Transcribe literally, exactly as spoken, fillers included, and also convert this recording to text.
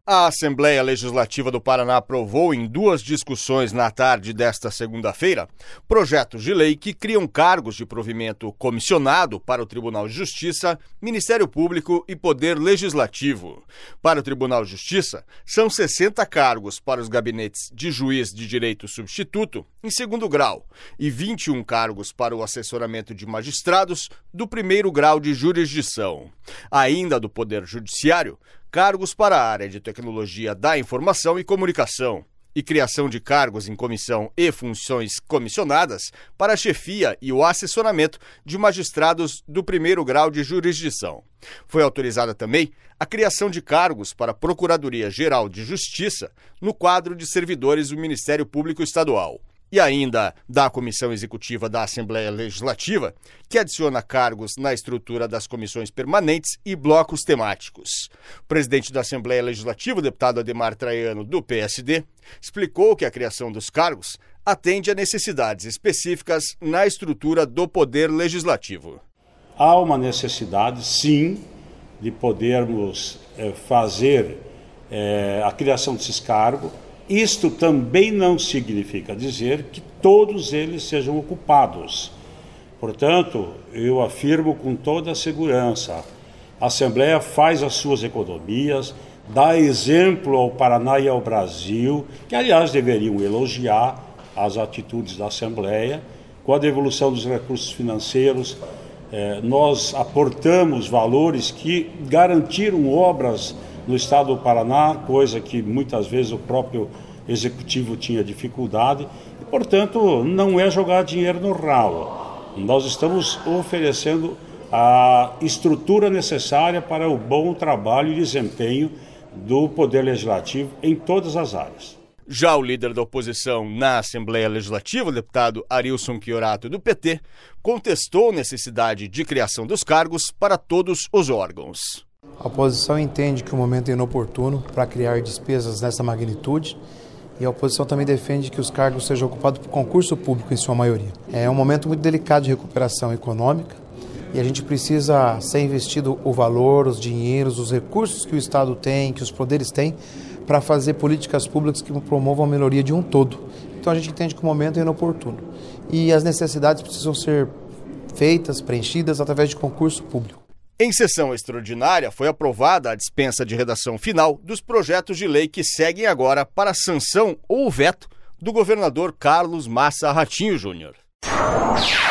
A Assembleia Legislativa do Paraná aprovou em duas discussões na tarde desta segunda-feira projetos de lei que criam cargos de provimento comissionado para o Tribunal de Justiça, Ministério Público e Poder Legislativo. Para o Tribunal de Justiça, são sessenta cargos para os gabinetes de juiz de direito substituto, em segundo grau, e vinte e um cargos para o assessoramento de magistrados do primeiro grau de jurisdição. Ainda do Poder Judiciário, cargos para a área de tecnologia da informação e comunicação e criação de cargos em comissão e funções comissionadas para a chefia e o assessoramento de magistrados do primeiro grau de jurisdição. Foi autorizada também a criação de cargos para a Procuradoria-Geral de Justiça no quadro de servidores do Ministério Público Estadual. E ainda da Comissão Executiva da Assembleia Legislativa, que adiciona cargos na estrutura das comissões permanentes e blocos temáticos. O presidente da Assembleia Legislativa, o deputado Ademar Traiano, do P S D, explicou que a criação dos cargos atende a necessidades específicas na estrutura do Poder Legislativo. Há uma necessidade, sim, de podermos é, fazer é, a criação desses cargos. Isto também não significa dizer que todos eles sejam ocupados. Portanto, eu afirmo com toda a segurança, a Assembleia faz as suas economias, dá exemplo ao Paraná e ao Brasil, que aliás deveriam elogiar as atitudes da Assembleia. Com a devolução dos recursos financeiros, eh, nós aportamos valores que garantiram obras no estado do Paraná, coisa que muitas vezes o próprio executivo tinha dificuldade, e, portanto, não é jogar dinheiro no ralo. Nós estamos oferecendo a estrutura necessária para o bom trabalho e desempenho do Poder Legislativo em todas as áreas. Já o líder da oposição na Assembleia Legislativa, o deputado Arilson Chiorato, do P T, contestou a necessidade de criação dos cargos para todos os órgãos. A oposição entende que o momento é inoportuno para criar despesas nessa magnitude e a oposição também defende que os cargos sejam ocupados por concurso público em sua maioria. É um momento muito delicado de recuperação econômica e a gente precisa ser investido o valor, os dinheiros, os recursos que o Estado tem, que os poderes têm, para fazer políticas públicas que promovam a melhoria de um todo. Então a gente entende que o momento é inoportuno e as necessidades precisam ser feitas, preenchidas através de concurso público. Em sessão extraordinária, foi aprovada a dispensa de redação final dos projetos de lei que seguem agora para a sanção ou veto do governador Carlos Massa Ratinho Júnior.